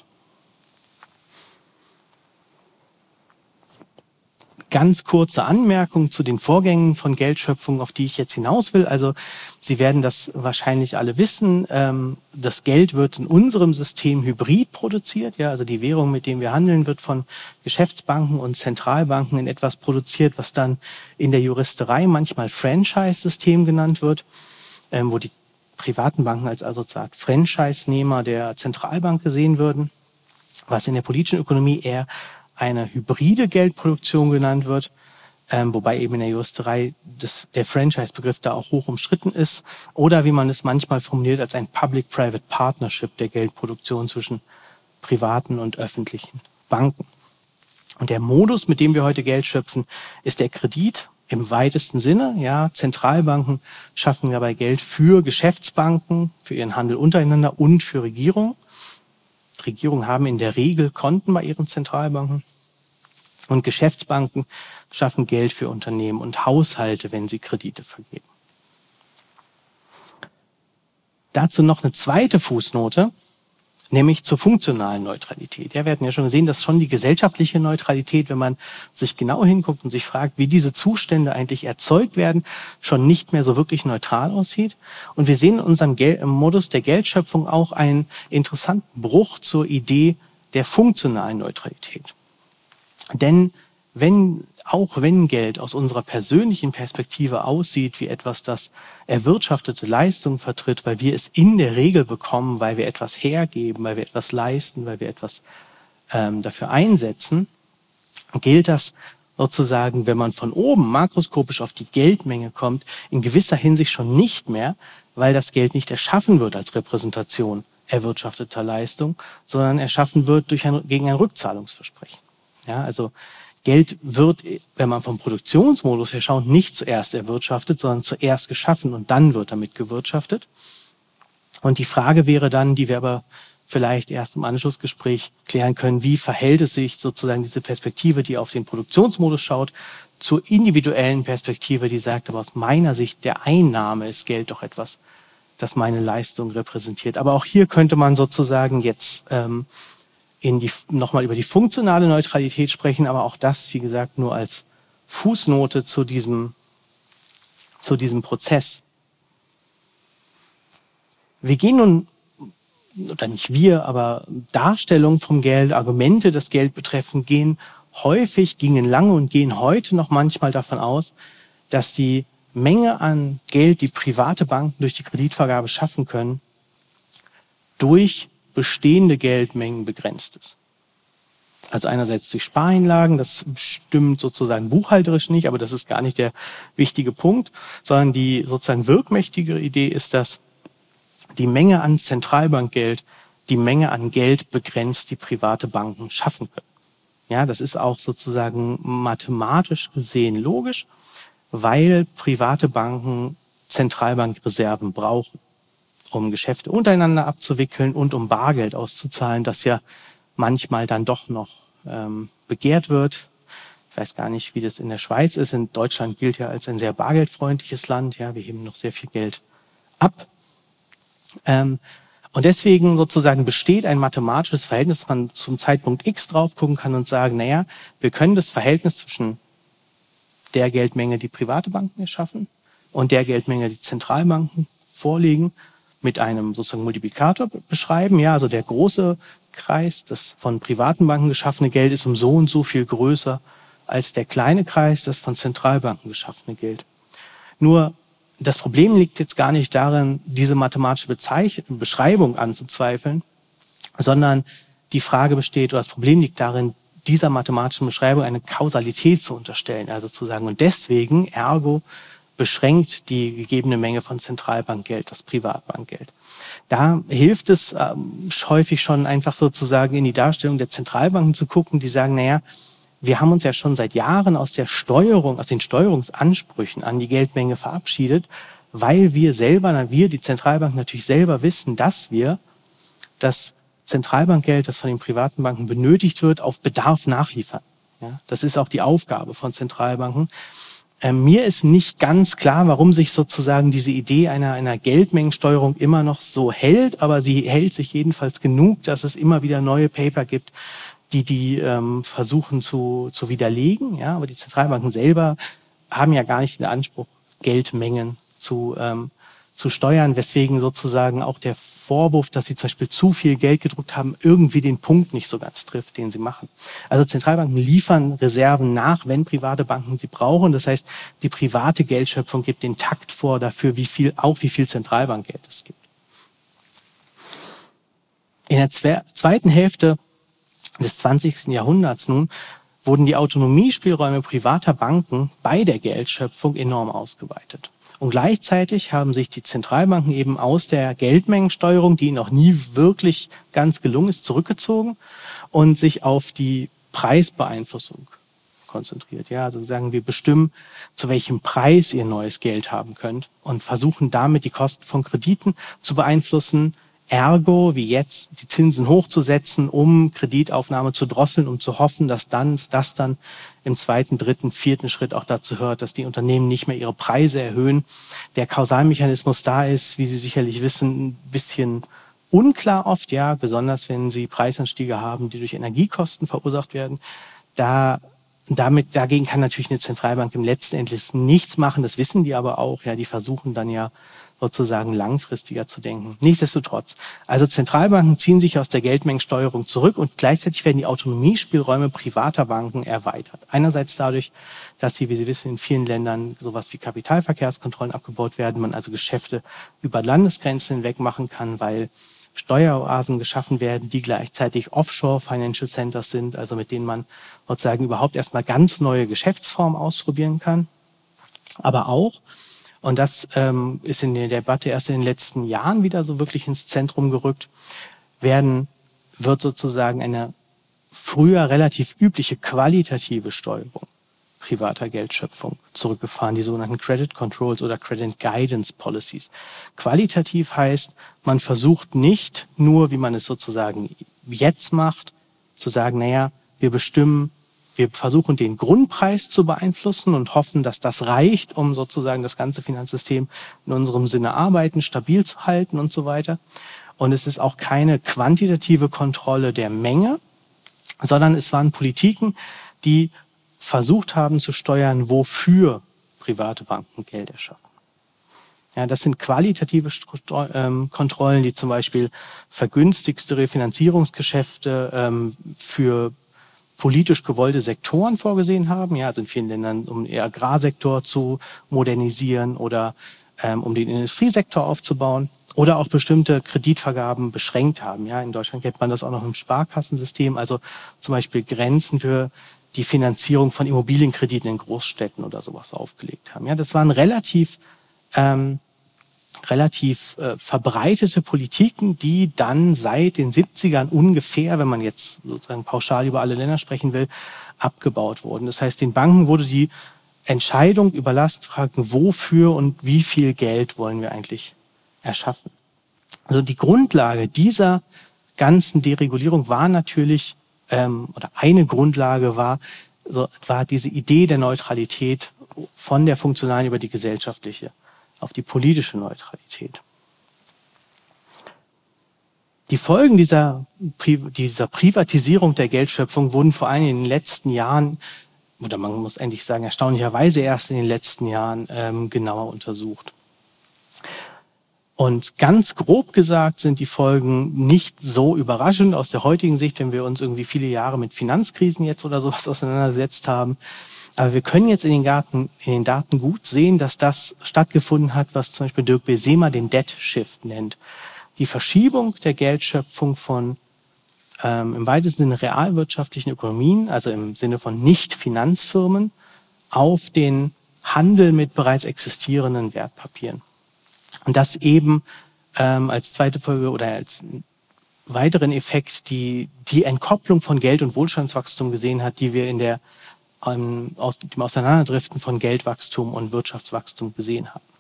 Ganz kurze Anmerkung zu den Vorgängen von Geldschöpfung, auf die ich jetzt hinaus will. Also Sie werden das wahrscheinlich alle wissen. Das Geld wird in unserem System hybrid produziert. Ja, also die Währung, mit der wir handeln, wird von Geschäftsbanken und Zentralbanken in etwas produziert, was dann in der Juristerei manchmal Franchise-System genannt wird, wo die privaten Banken als also Franchise-Nehmer der Zentralbank gesehen würden, was in der politischen Ökonomie eher eine hybride Geldproduktion genannt wird, wobei eben in der Juristerei der Franchise-Begriff da auch hoch umstritten ist, oder wie man es manchmal formuliert als ein Public-Private Partnership der Geldproduktion zwischen privaten und öffentlichen Banken. Und der Modus, mit dem wir heute Geld schöpfen, ist der Kredit im weitesten Sinne. Ja, Zentralbanken schaffen dabei Geld für Geschäftsbanken, für ihren Handel untereinander und für Regierungen. Regierungen haben in der Regel Konten bei ihren Zentralbanken und Geschäftsbanken schaffen Geld für Unternehmen und Haushalte, wenn sie Kredite vergeben. Dazu noch eine zweite Fußnote, nämlich zur funktionalen Neutralität. Ja, wir hatten ja schon gesehen, dass schon die gesellschaftliche Neutralität, wenn man sich genau hinguckt und sich fragt, wie diese Zustände eigentlich erzeugt werden, schon nicht mehr so wirklich neutral aussieht. Und wir sehen in unserem Modus der Geldschöpfung auch einen interessanten Bruch zur Idee der funktionalen Neutralität. Denn auch wenn Geld aus unserer persönlichen Perspektive aussieht wie etwas, das erwirtschaftete Leistung vertritt, weil wir es in der Regel bekommen, weil wir etwas hergeben, weil wir etwas leisten, weil wir etwas dafür einsetzen, gilt das sozusagen, wenn man von oben makroskopisch auf die Geldmenge kommt, in gewisser Hinsicht schon nicht mehr, weil das Geld nicht erschaffen wird als Repräsentation erwirtschafteter Leistung, sondern erschaffen wird gegen ein Rückzahlungsversprechen. Ja, also Geld wird, wenn man vom Produktionsmodus her schaut, nicht zuerst erwirtschaftet, sondern zuerst geschaffen und dann wird damit gewirtschaftet. Und die Frage wäre dann, die wir aber vielleicht erst im Anschlussgespräch klären können, wie verhält es sich sozusagen diese Perspektive, die auf den Produktionsmodus schaut, zur individuellen Perspektive, die sagt, aber aus meiner Sicht der Einnahme ist Geld doch etwas, das meine Leistung repräsentiert. Aber auch hier könnte man sozusagen jetzt nochmal über die funktionale Neutralität sprechen, aber auch das, wie gesagt, nur als Fußnote zu diesem Prozess. Wir gehen nun, oder nicht wir, aber Darstellungen vom Geld, Argumente, das Geld betreffen, gingen lange und gehen heute noch manchmal davon aus, dass die Menge an Geld, die private Banken durch die Kreditvergabe schaffen können, durch bestehende Geldmengen begrenzt ist. Also einerseits durch Spareinlagen, das stimmt sozusagen buchhalterisch nicht, aber das ist gar nicht der wichtige Punkt, sondern die sozusagen wirkmächtige Idee ist, dass die Menge an Zentralbankgeld die Menge an Geld begrenzt, die private Banken schaffen können. Ja, das ist auch sozusagen mathematisch gesehen logisch, weil private Banken Zentralbankreserven brauchen, um Geschäfte untereinander abzuwickeln und um Bargeld auszuzahlen, das ja manchmal dann doch noch begehrt wird. Ich weiß gar nicht, wie das in der Schweiz ist. In Deutschland gilt ja als ein sehr bargeldfreundliches Land. Ja, wir heben noch sehr viel Geld ab. Und deswegen sozusagen besteht ein mathematisches Verhältnis, dass man zum Zeitpunkt X drauf gucken kann und sagen, naja, wir können das Verhältnis zwischen der Geldmenge, die private Banken erschaffen, und der Geldmenge, die Zentralbanken vorlegen, mit einem sozusagen Multiplikator beschreiben. Ja, also der große Kreis, das von privaten Banken geschaffene Geld, ist um so und so viel größer als der kleine Kreis, das von Zentralbanken geschaffene Geld. Nur das Problem liegt jetzt gar nicht darin, diese mathematische Beschreibung anzuzweifeln, sondern die Frage besteht, oder das Problem liegt darin, dieser mathematischen Beschreibung eine Kausalität zu unterstellen, also zu sagen, und deswegen, ergo, beschränkt die gegebene Menge von Zentralbankgeld das Privatbankgeld. Da hilft es häufig schon einfach sozusagen in die Darstellung der Zentralbanken zu gucken, die sagen, naja, wir haben uns ja schon seit Jahren aus der Steuerung, aus den Steuerungsansprüchen an die Geldmenge verabschiedet, weil wir, die Zentralbanken natürlich selber wissen, dass wir das Zentralbankgeld, das von den privaten Banken benötigt wird, auf Bedarf nachliefern. Ja, das ist auch die Aufgabe von Zentralbanken. Mir ist nicht ganz klar, warum sich sozusagen diese Idee einer Geldmengensteuerung immer noch so hält, aber sie hält sich jedenfalls genug, dass es immer wieder neue Paper gibt, die versuchen zu widerlegen. Ja, aber die Zentralbanken selber haben ja gar nicht den Anspruch, Geldmengen zu steuern, weswegen sozusagen auch der Vorwurf, dass sie zum Beispiel zu viel Geld gedruckt haben, irgendwie den Punkt nicht so ganz trifft, den sie machen. Also Zentralbanken liefern Reserven nach, wenn private Banken sie brauchen. Das heißt, die private Geldschöpfung gibt den Takt vor dafür, wie viel Zentralbankgeld es gibt. In der zweiten Hälfte des 20. Jahrhunderts nun wurden die Autonomiespielräume privater Banken bei der Geldschöpfung enorm ausgeweitet. Und gleichzeitig haben sich die Zentralbanken eben aus der Geldmengensteuerung, die noch nie wirklich ganz gelungen ist, zurückgezogen und sich auf die Preisbeeinflussung konzentriert. Ja, also sagen wir bestimmen, zu welchem Preis ihr neues Geld haben könnt und versuchen damit die Kosten von Krediten zu beeinflussen. Ergo, wie jetzt, die Zinsen hochzusetzen, um Kreditaufnahme zu drosseln, um zu hoffen, dass das dann im zweiten, dritten, vierten Schritt auch dazu hört, dass die Unternehmen nicht mehr ihre Preise erhöhen. Der Kausalmechanismus da ist, wie Sie sicherlich wissen, ein bisschen unklar oft, ja, besonders wenn Sie Preisanstiege haben, die durch Energiekosten verursacht werden. Dagegen kann natürlich eine Zentralbank im letzten Endes nichts machen, das wissen die aber auch, ja, die versuchen dann ja sozusagen langfristiger zu denken. Nichtsdestotrotz, also Zentralbanken ziehen sich aus der Geldmengensteuerung zurück und gleichzeitig werden die Autonomiespielräume privater Banken erweitert. Einerseits dadurch, dass sie, wie Sie wissen, in vielen Ländern sowas wie Kapitalverkehrskontrollen abgebaut werden, man also Geschäfte über Landesgrenzen hinweg machen kann, weil Steueroasen geschaffen werden, die gleichzeitig Offshore Financial Centers sind, also mit denen man sozusagen überhaupt erstmal ganz neue Geschäftsformen ausprobieren kann. Aber auch, und das ist in der Debatte erst in den letzten Jahren wieder so wirklich ins Zentrum gerückt, wird sozusagen eine früher relativ übliche qualitative Steuerung privater Geldschöpfung zurückgefahren, die sogenannten Credit Controls oder Credit Guidance Policies. Qualitativ heißt, man versucht nicht nur, wie man es sozusagen jetzt macht, zu sagen, naja, wir versuchen den Grundpreis zu beeinflussen und hoffen, dass das reicht, um sozusagen das ganze Finanzsystem in unserem Sinne arbeiten, stabil zu halten und so weiter. Und es ist auch keine quantitative Kontrolle der Menge, sondern es waren Politiken, die versucht haben zu steuern, wofür private Banken Geld erschaffen. Ja, das sind qualitative Kontrollen, die zum Beispiel vergünstigste Refinanzierungsgeschäfte für politisch gewollte Sektoren vorgesehen haben, ja, also in vielen Ländern, um den Agrarsektor zu modernisieren oder um den Industriesektor aufzubauen oder auch bestimmte Kreditvergaben beschränkt haben. Ja, in Deutschland kennt man das auch noch im Sparkassensystem, also zum Beispiel Grenzen für die Finanzierung von Immobilienkrediten in Großstädten oder sowas aufgelegt haben. Ja, das waren relativ verbreitete Politiken, die dann seit den 70ern ungefähr, wenn man jetzt sozusagen pauschal über alle Länder sprechen will, abgebaut wurden. Das heißt, den Banken wurde die Entscheidung überlassen, zu fragen, wofür und wie viel Geld wollen wir eigentlich erschaffen. Also die Grundlage dieser ganzen Deregulierung war natürlich, oder eine Grundlage war diese Idee der Neutralität von der funktionalen über die gesellschaftliche auf die politische Neutralität. Die Folgen dieser Privatisierung der Geldschöpfung wurden vor allem in den letzten Jahren, oder man muss endlich sagen, erstaunlicherweise erst in den letzten Jahren genauer untersucht. Und ganz grob gesagt sind die Folgen nicht so überraschend aus der heutigen Sicht, wenn wir uns irgendwie viele Jahre mit Finanzkrisen jetzt oder sowas auseinandergesetzt haben. Aber wir können jetzt in den Daten gut sehen, dass das stattgefunden hat, was zum Beispiel Dirk Besema den Debt Shift nennt. Die Verschiebung der Geldschöpfung von im weitesten Sinne realwirtschaftlichen Ökonomien, also im Sinne von Nicht-Finanzfirmen, auf den Handel mit bereits existierenden Wertpapieren. Und das eben als zweite Folge oder als weiteren Effekt die Entkopplung von Geld- und Wohlstandswachstum gesehen hat, die wir in aus dem Auseinanderdriften von Geldwachstum und Wirtschaftswachstum gesehen haben.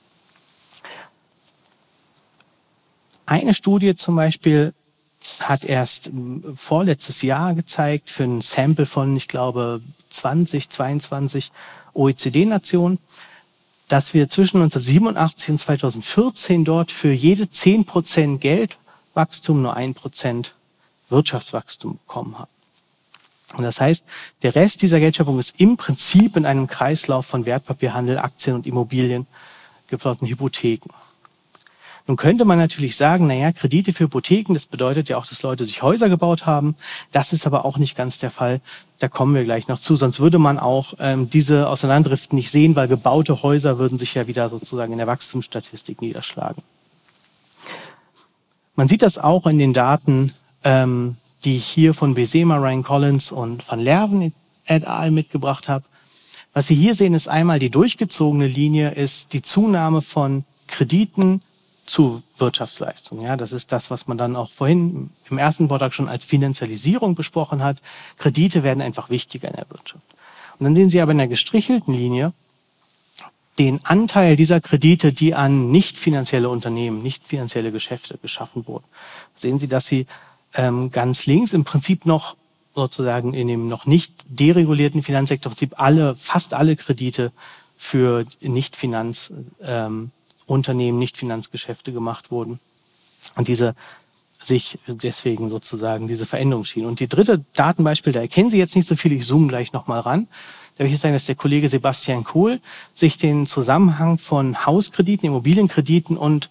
Eine Studie zum Beispiel hat erst vorletztes Jahr gezeigt, für ein Sample von, ich glaube, 22 OECD-Nationen, dass wir zwischen 1987 und 2014 dort für jede 10% Geldwachstum nur 1% Wirtschaftswachstum bekommen haben. Und das heißt, der Rest dieser Geldschöpfung ist im Prinzip in einem Kreislauf von Wertpapierhandel, Aktien und Immobilien, geflossen Hypotheken. Nun könnte man natürlich sagen, naja, Kredite für Hypotheken, das bedeutet ja auch, dass Leute sich Häuser gebaut haben. Das ist aber auch nicht ganz der Fall. Da kommen wir gleich noch zu. Sonst würde man auch diese Auseinanderdriften nicht sehen, weil gebaute Häuser würden sich ja wieder sozusagen in der Wachstumsstatistik niederschlagen. Man sieht das auch in den Daten, die ich hier von Besema, Ryan Collins und van Lerven et al. Mitgebracht habe. Was Sie hier sehen, ist einmal die durchgezogene Linie, ist die Zunahme von Krediten zu Wirtschaftsleistung. Ja, das ist das, was man dann auch vorhin im ersten Vortrag schon als Finanzialisierung besprochen hat. Kredite werden einfach wichtiger in der Wirtschaft. Und dann sehen Sie aber in der gestrichelten Linie den Anteil dieser Kredite, die an nicht finanzielle Unternehmen, nicht finanzielle Geschäfte geschaffen wurden. Sehen Sie, dass Sie ganz links im Prinzip noch sozusagen in dem noch nicht deregulierten Finanzsektor im Prinzip fast alle Kredite für Nicht-Finanzunternehmen, Nicht-Finanzgeschäfte gemacht wurden. Und diese sich deswegen sozusagen diese Veränderung schien. Und die dritte Datenbeispiel, da erkennen Sie jetzt nicht so viel, ich zoome gleich nochmal ran. Da will ich jetzt sagen, dass der Kollege Sebastian Kohl sich den Zusammenhang von Hauskrediten, Immobilienkrediten und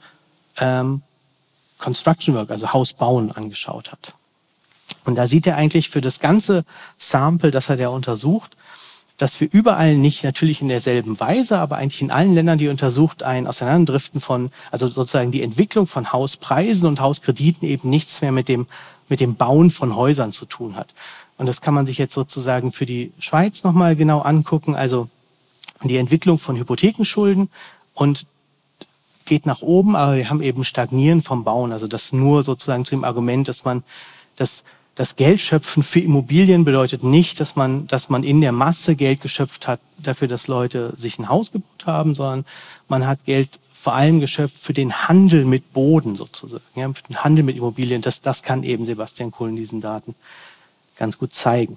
Construction Work, also Hausbauen, angeschaut hat. Und da sieht er eigentlich für das ganze Sample, das er da untersucht, dass wir überall nicht natürlich in derselben Weise, aber eigentlich in allen Ländern, die er untersucht, ein Auseinanderdriften von, also sozusagen die Entwicklung von Hauspreisen und Hauskrediten eben nichts mehr mit dem Bauen von Häusern zu tun hat. Und das kann man sich jetzt sozusagen für die Schweiz nochmal genau angucken, also die Entwicklung von Hypothekenschulden und geht nach oben, aber wir haben eben Stagnieren vom Bauen. Also das nur sozusagen zu dem Argument, dass man das Geldschöpfen für Immobilien bedeutet nicht, dass man in der Masse Geld geschöpft hat dafür, dass Leute sich ein Haus gebaut haben, sondern man hat Geld vor allem geschöpft für den Handel mit Boden sozusagen, ja, für den Handel mit Immobilien. Das kann eben Sebastian Kohl in diesen Daten ganz gut zeigen.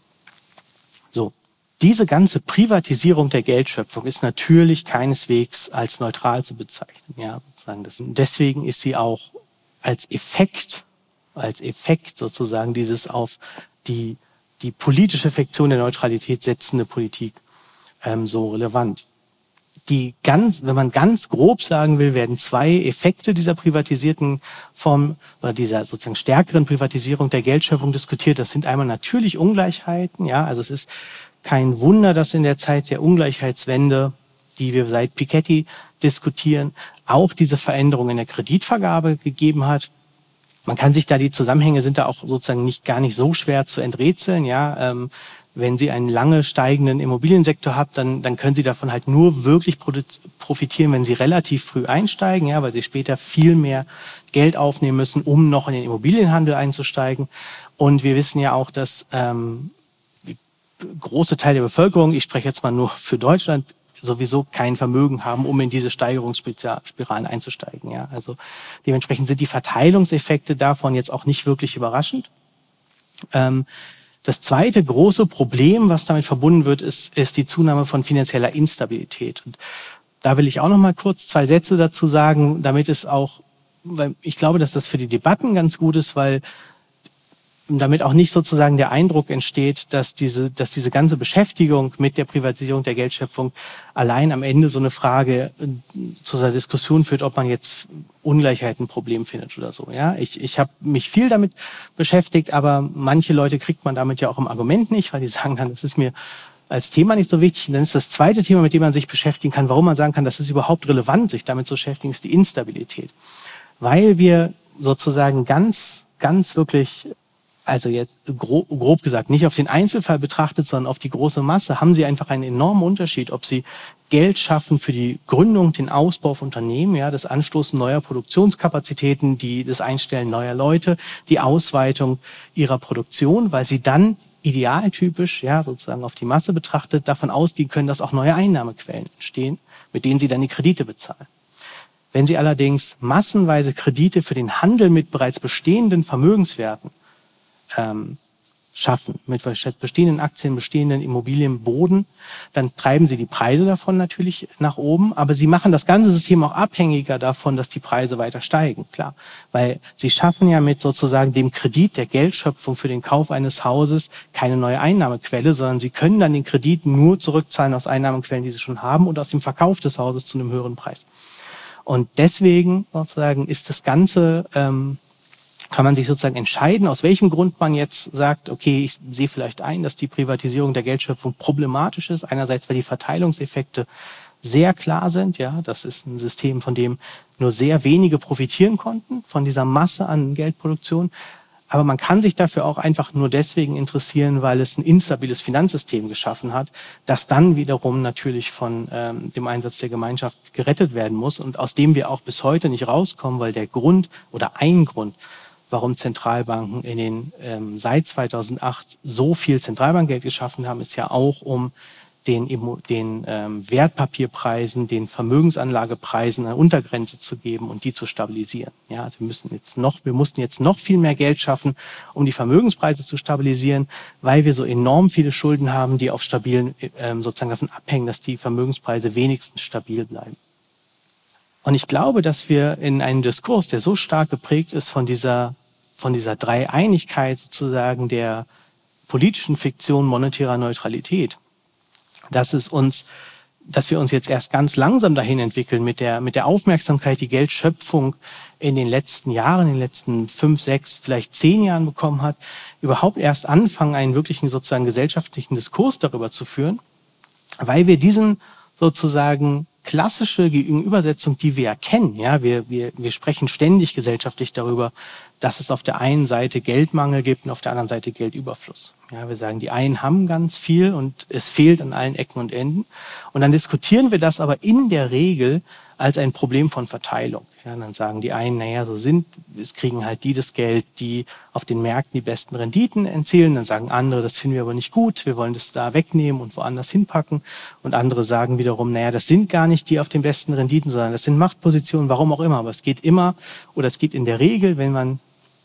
So. Diese ganze Privatisierung der Geldschöpfung ist natürlich keineswegs als neutral zu bezeichnen. Ja, sozusagen deswegen ist sie auch als Effekt sozusagen dieses auf die politische Fiktion der Neutralität setzende Politik so relevant. Wenn man ganz grob sagen will, werden zwei Effekte dieser privatisierten Form oder dieser sozusagen stärkeren Privatisierung der Geldschöpfung diskutiert. Das sind einmal natürlich Ungleichheiten. Ja, also es ist kein Wunder, dass in der Zeit der Ungleichheitswende, die wir seit Piketty diskutieren, auch diese Veränderung in der Kreditvergabe gegeben hat. Man kann sich da, die Zusammenhänge sind da auch sozusagen gar nicht so schwer zu enträtseln. Ja, wenn Sie einen lange steigenden Immobiliensektor haben, dann können Sie davon halt nur wirklich profitieren, wenn Sie relativ früh einsteigen, ja, weil Sie später viel mehr Geld aufnehmen müssen, um noch in den Immobilienhandel einzusteigen. Und wir wissen ja auch, dass große Teile der Bevölkerung, ich spreche jetzt mal nur für Deutschland, sowieso kein Vermögen haben, um in diese Steigerungsspiralen einzusteigen. Ja, also dementsprechend sind die Verteilungseffekte davon jetzt auch nicht wirklich überraschend. Das zweite große Problem, was damit verbunden wird, ist die Zunahme von finanzieller Instabilität. Und da will ich auch noch mal kurz 2 Sätze dazu sagen, damit es auch ich glaube, dass das für die Debatten ganz gut ist, weil damit auch nicht sozusagen der Eindruck entsteht, dass diese ganze Beschäftigung mit der Privatisierung der Geldschöpfung allein am Ende so eine Frage zu einer Diskussion führt, ob man jetzt Ungleichheit ein Problem findet oder so. Ja, ich habe mich viel damit beschäftigt, aber manche Leute kriegt man damit ja auch im Argument nicht, weil die sagen dann, das ist mir als Thema nicht so wichtig. Und dann ist das zweite Thema, mit dem man sich beschäftigen kann, warum man sagen kann, das ist überhaupt relevant, sich damit zu beschäftigen, ist die Instabilität. Weil wir sozusagen ganz wirklich, also jetzt grob gesagt, nicht auf den Einzelfall betrachtet, sondern auf die große Masse, haben sie einfach einen enormen Unterschied, ob sie Geld schaffen für die Gründung, den Ausbau von Unternehmen, ja, das Anstoßen neuer Produktionskapazitäten, das Einstellen neuer Leute, die Ausweitung ihrer Produktion, weil sie dann idealtypisch, ja, sozusagen auf die Masse betrachtet, davon ausgehen können, dass auch neue Einnahmequellen entstehen, mit denen sie dann die Kredite bezahlen. Wenn sie allerdings massenweise Kredite für den Handel mit bereits bestehenden Vermögenswerten schaffen, mit bestehenden Aktien, bestehenden Immobilien, Boden, dann treiben sie die Preise davon natürlich nach oben, aber sie machen das ganze System auch abhängiger davon, dass die Preise weiter steigen, klar. Weil sie schaffen ja mit sozusagen dem Kredit der Geldschöpfung für den Kauf eines Hauses keine neue Einnahmequelle, sondern sie können dann den Kredit nur zurückzahlen aus Einnahmequellen, die sie schon haben und aus dem Verkauf des Hauses zu einem höheren Preis. Und deswegen sozusagen ist das Ganze, kann man sich sozusagen entscheiden, aus welchem Grund man jetzt sagt, okay, ich sehe vielleicht ein, dass die Privatisierung der Geldschöpfung problematisch ist. Einerseits, weil die Verteilungseffekte sehr klar sind. Ja, das ist ein System, von dem nur sehr wenige profitieren konnten, von dieser Masse an Geldproduktion. Aber man kann sich dafür auch einfach nur deswegen interessieren, weil es ein instabiles Finanzsystem geschaffen hat, das dann wiederum natürlich von dem Einsatz der Gemeinschaft gerettet werden muss und aus dem wir auch bis heute nicht rauskommen, weil der Grund oder ein Grund, warum Zentralbanken seit 2008 so viel Zentralbankgeld geschaffen haben, ist ja auch, um den Wertpapierpreisen, den Vermögensanlagepreisen eine Untergrenze zu geben und die zu stabilisieren. Ja, also wir mussten jetzt noch viel mehr Geld schaffen, um die Vermögenspreise zu stabilisieren, weil wir so enorm viele Schulden haben, die sozusagen davon abhängen, dass die Vermögenspreise wenigstens stabil bleiben. Und ich glaube, dass wir in einem Diskurs, der so stark geprägt ist von dieser Dreieinigkeit sozusagen der politischen Fiktion monetärer Neutralität, dass wir uns jetzt erst ganz langsam dahin entwickeln mit der Aufmerksamkeit, die Geldschöpfung in den letzten Jahren, in den letzten 5, 6, vielleicht 10 Jahren bekommen hat, überhaupt erst anfangen, einen wirklichen sozusagen gesellschaftlichen Diskurs darüber zu führen, weil wir diesen sozusagen klassische Gegenübersetzung, die wir erkennen, ja, wir sprechen ständig gesellschaftlich darüber, dass es auf der einen Seite Geldmangel gibt und auf der anderen Seite Geldüberfluss. Ja, wir sagen, die einen haben ganz viel und es fehlt an allen Ecken und Enden. Und dann diskutieren wir das aber in der Regel als ein Problem von Verteilung. Ja, und dann sagen die einen, es kriegen halt die das Geld, die auf den Märkten die besten Renditen erzielen. Dann sagen andere, das finden wir aber nicht gut, wir wollen das da wegnehmen und woanders hinpacken. Und andere sagen wiederum, das sind gar nicht die auf den besten Renditen, sondern das sind Machtpositionen, warum auch immer. Aber es geht in der Regel, wenn man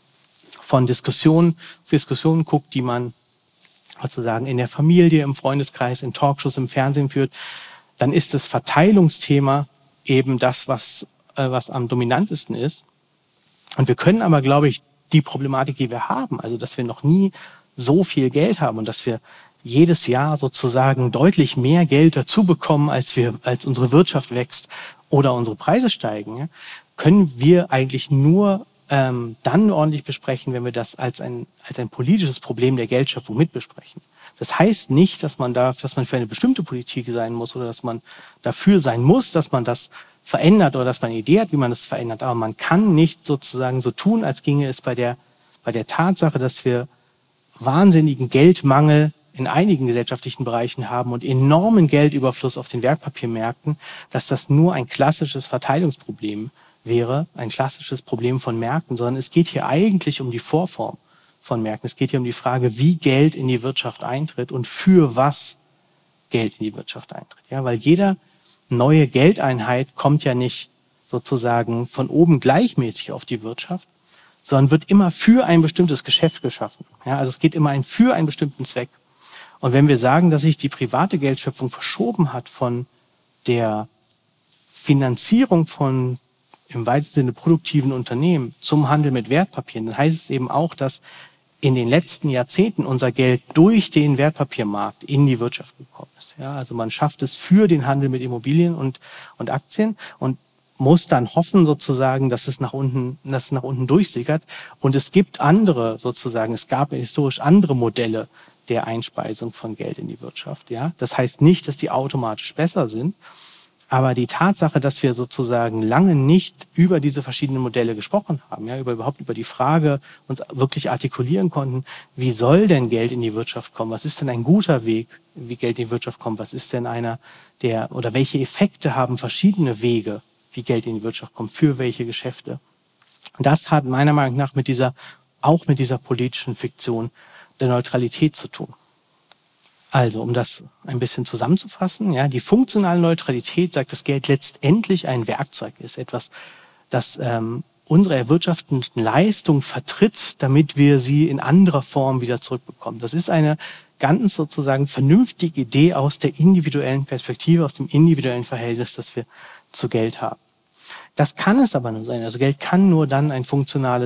von Diskussionen guckt, die man sozusagen in der Familie, im Freundeskreis, in Talkshows, im Fernsehen führt, dann ist das Verteilungsthema eben das, was am dominantesten ist. Und wir können aber, glaube ich, die Problematik, die wir haben, also dass wir noch nie so viel Geld haben und dass wir jedes Jahr sozusagen deutlich mehr Geld dazu bekommen, als unsere Wirtschaft wächst oder unsere Preise steigen, ja, können wir eigentlich nur dann ordentlich besprechen, wenn wir das als ein politisches Problem der Geldschöpfung mitbesprechen. Das heißt nicht, dass man für eine bestimmte Politik sein muss oder dass man dafür sein muss, dass man das verändert oder dass man eine Idee hat, wie man das verändert. Aber man kann nicht sozusagen so tun, als ginge es bei der Tatsache, dass wir wahnsinnigen Geldmangel in einigen gesellschaftlichen Bereichen haben und enormen Geldüberfluss auf den Wertpapiermärkten, dass das nur ein klassisches Verteilungsproblem wäre, ein klassisches Problem von Märkten, sondern es geht hier eigentlich um die Vorform von Märkten. Es geht hier um die Frage, wie Geld in die Wirtschaft eintritt und für was Geld in die Wirtschaft eintritt. Ja, weil jede neue Geldeinheit kommt ja nicht sozusagen von oben gleichmäßig auf die Wirtschaft, sondern wird immer für ein bestimmtes Geschäft geschaffen. Ja, also es geht immer für einen bestimmten Zweck. Und wenn wir sagen, dass sich die private Geldschöpfung verschoben hat von der Finanzierung von im weitesten Sinne produktiven Unternehmen zum Handel mit Wertpapieren, dann heißt es eben auch, dass in den letzten Jahrzehnten unser Geld durch den Wertpapiermarkt in die Wirtschaft gekommen ist. Ja, also man schafft es für den Handel mit Immobilien und Aktien und muss dann hoffen sozusagen, dass es nach unten durchsickert. Und es gibt es gab historisch andere Modelle der Einspeisung von Geld in die Wirtschaft. Ja, das heißt nicht, dass die automatisch besser sind. Aber die Tatsache, dass wir sozusagen lange nicht über diese verschiedenen Modelle gesprochen haben, ja, überhaupt über die Frage uns wirklich artikulieren konnten, wie soll denn Geld in die Wirtschaft kommen? Was ist denn ein guter Weg, wie Geld in die Wirtschaft kommt? Was ist denn oder welche Effekte haben verschiedene Wege, wie Geld in die Wirtschaft kommt, für welche Geschäfte? Das hat meiner Meinung nach auch mit dieser politischen Fiktion der Neutralität zu tun. Also, um das ein bisschen zusammenzufassen, ja, die funktionale Neutralität sagt, dass Geld letztendlich ein Werkzeug ist, etwas, das unsere erwirtschafteten Leistung vertritt, damit wir sie in anderer Form wieder zurückbekommen. Das ist eine ganz sozusagen vernünftige Idee aus der individuellen Perspektive, aus dem individuellen Verhältnis, das wir zu Geld haben. Das kann es aber nur sein. Also Geld kann nur dann ein funktional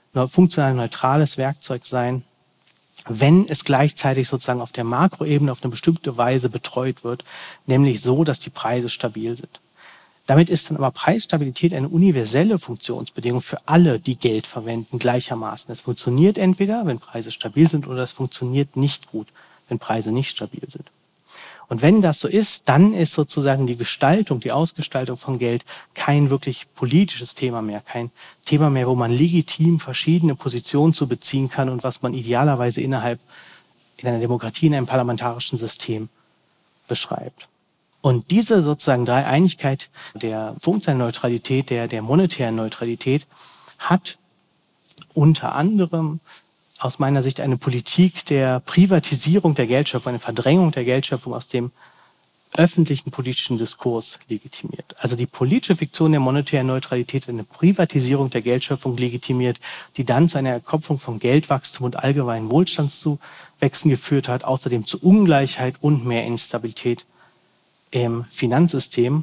neutrales Werkzeug sein, wenn es gleichzeitig sozusagen auf der Makroebene auf eine bestimmte Weise betreut wird, nämlich so, dass die Preise stabil sind. Damit ist dann aber Preisstabilität eine universelle Funktionsbedingung für alle, die Geld verwenden, gleichermaßen. Es funktioniert entweder, wenn Preise stabil sind, oder es funktioniert nicht gut, wenn Preise nicht stabil sind. Und wenn das so ist, dann ist sozusagen die Ausgestaltung von Geld kein wirklich politisches Thema mehr, kein Thema mehr, wo man legitim verschiedene Positionen zu beziehen kann und was man idealerweise in einer Demokratie, in einem parlamentarischen System beschreibt. Und diese sozusagen Dreieinigkeit der funktionalen Neutralität, der monetären Neutralität hat unter anderem aus meiner Sicht eine Politik der Privatisierung der Geldschöpfung, eine Verdrängung der Geldschöpfung aus dem öffentlichen politischen Diskurs legitimiert. Also die politische Fiktion der monetären Neutralität hat eine Privatisierung der Geldschöpfung legitimiert, die dann zu einer Erkopfung von Geldwachstum und allgemeinen Wohlstandszuwächsen geführt hat, außerdem zu Ungleichheit und mehr Instabilität im Finanzsystem.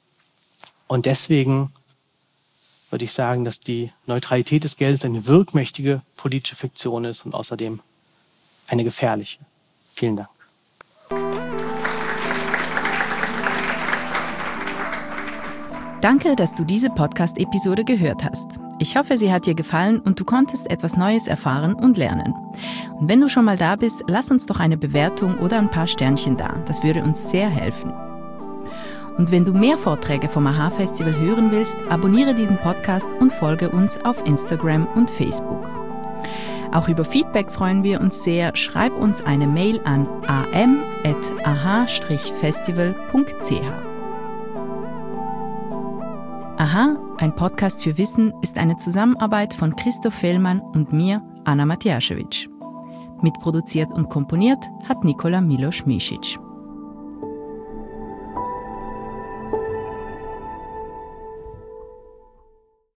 Und deswegen würde ich sagen, dass die Neutralität des Geldes eine wirkmächtige politische Fiktion ist und außerdem eine gefährliche. Vielen Dank. Danke, dass du diese Podcast-Episode gehört hast. Ich hoffe, sie hat dir gefallen und du konntest etwas Neues erfahren und lernen. Und wenn du schon mal da bist, lass uns doch eine Bewertung oder ein paar Sternchen da. Das würde uns sehr helfen. Und wenn du mehr Vorträge vom AHA-Festival hören willst, abonniere diesen Podcast und folge uns auf Instagram und Facebook. Auch über Feedback freuen wir uns sehr. Schreib uns eine Mail an am@aha-festival.ch. AHA, ein Podcast für Wissen, ist eine Zusammenarbeit von Christoph Fellmann und mir, Anna Matjaschewitsch. Mitproduziert und komponiert hat Nikola Milos-Misic.